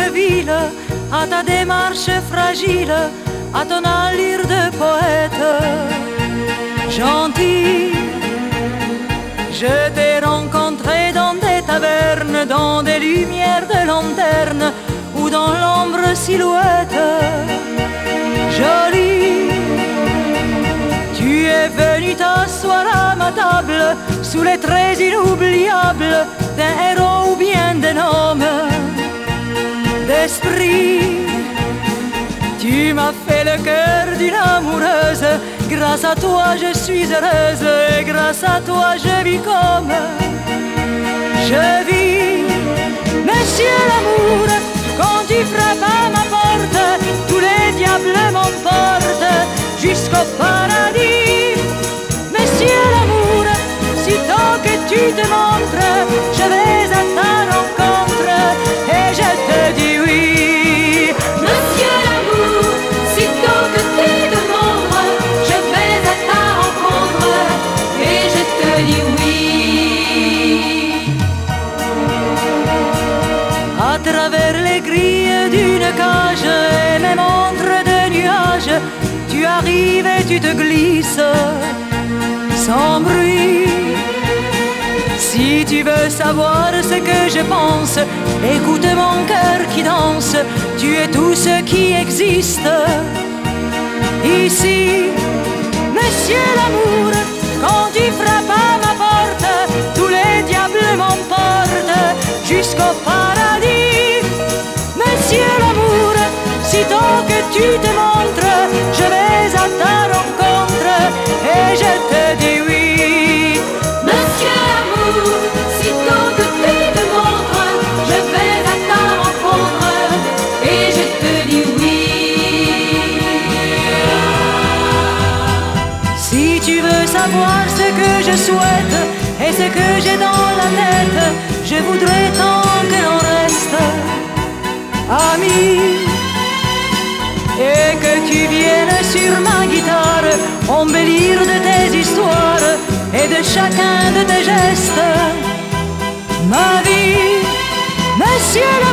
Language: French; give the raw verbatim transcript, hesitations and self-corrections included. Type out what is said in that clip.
ville, à ta démarche fragile, à ton allure de poète. Gentil, je t'ai rencontré dans des tavernes, dans des lumières de lanterne ou dans l'ombre silhouette. Jolie, tu es venu t'asseoir à ma table sous les traits inoubliables d'un héros ou bien d'un homme d'esprit. Tu m'as fait le cœur d'une amoureuse. Grâce à toi je suis heureuse et grâce à toi je vis comme je vis. Monsieur l'amour, quand tu frappes à ma porte, tous les diables m'emportent jusqu'au paradis. Monsieur l'amour, sitôt que tu te montres, je vais à ta rencontre et je te dis oui. Monsieur l'amour, sitôt que tu te montres, je vais à ta rencontre et je te dis oui. À travers les grilles d'une cage et mes montres de nuages, tu arrives et tu te glisses sans bruit. Si tu veux savoir ce que je pense, écoute mon cœur qui danse. Tu es tout ce qui existe ici. Monsieur l'amour, quand tu frappes à ma porte, tous les diables m'emportent jusqu'au paradis. Monsieur l'amour, sitôt que tu te montres, je vais à ta rencontre et je te dis oui. Monsieur l'amour, sitôt que tu te montres, je vais à ta rencontre et je te dis oui. Si tu veux savoir ce que je souhaite et ce que j'ai dans la tête, je voudrais tant que l'on reste amis et que tu viennes sur ma guitare embellir de tes histoires et de chacun de tes gestes ma vie. Monsieur